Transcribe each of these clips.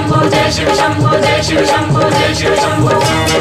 शंभो जय शिव शंभो जय शिव शंभो जय शिव शंभो।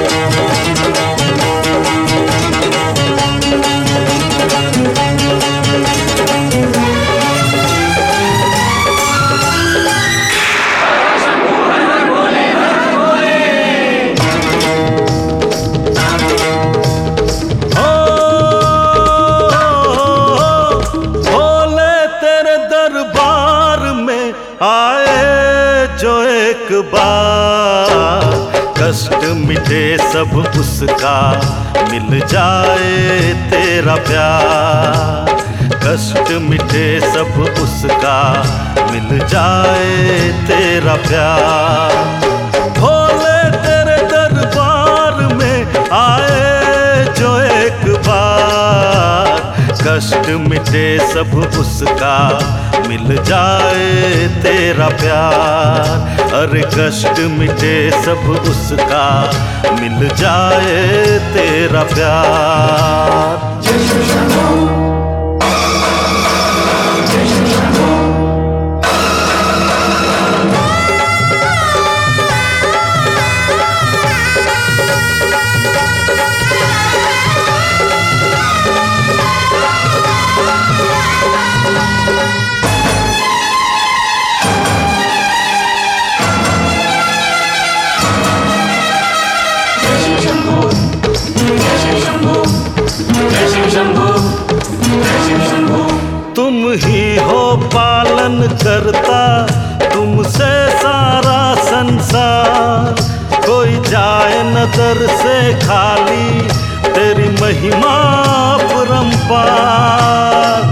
आए जो एक बार कष्ट मिटे सब उसका मिल जाए तेरा प्यार। कष्ट मिटे सब उसका मिल जाए तेरा प्यार। भोले तेरे दरबार में आए जो एक बार कष्ट मिटे सब उसका मिल जाए तेरा प्यार। अरे कष्ट मिटे सब उसका मिल जाए तेरा प्यार। जय शिव शंभो जय शिव शंभो। तुम ही हो पालन करता, तुमसे सारा संसार। कोई जाए न दर से खाली, तेरी महिमा परंपार।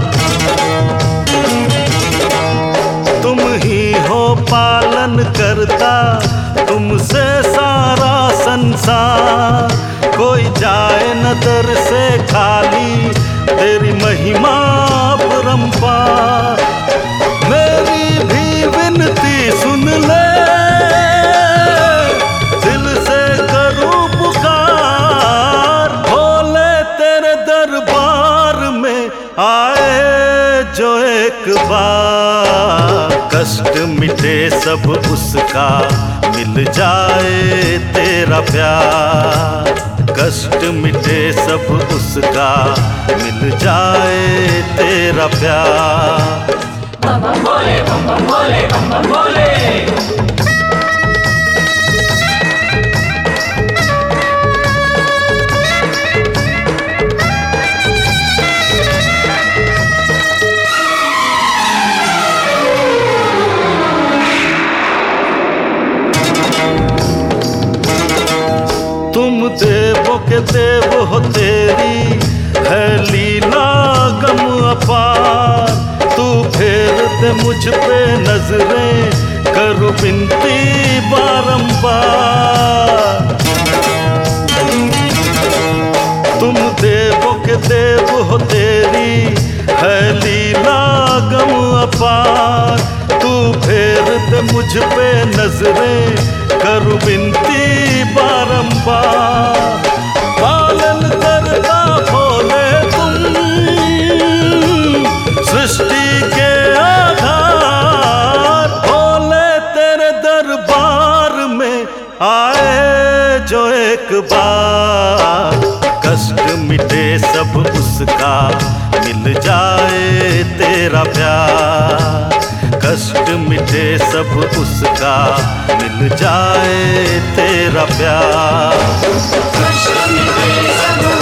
तुम ही हो पालन करता, तुमसे सारा संसार। कोई जाए न दर से खाली, तेरी महिमा परंपार। मेरी भी विनती सुन ले, दिल से करूं पुकार। भोले तेरे दरबार में आए जो एक बार कष्ट मिटे सब उसका मिल जाए तेरा प्यार। कष्ट मिटे सब उसका मिल जाए तेरा प्यार। बम बम भोले बम बम भोले बम बम भोले। तुम देवों के देव हो, तेरी है लीला गम अपार। तू फेर दे मुझ पे नजरें, करूं विनती बारंबार। तुम देवों के देव हो, तेरी है लीला गम अपार। तू फेर दे मुझ पे नजरें, करूं विनती बारंबार। पालन करता भोले तुम सृष्टि के आधार। भोले तेरे दरबार में आए जो एक बार कष्ट मिटे सब उसका मिल जाए तेरा प्यार। कष्ट मिटे सब उसका मिल जाए तेरा प्यार। कष्ट मिटे सब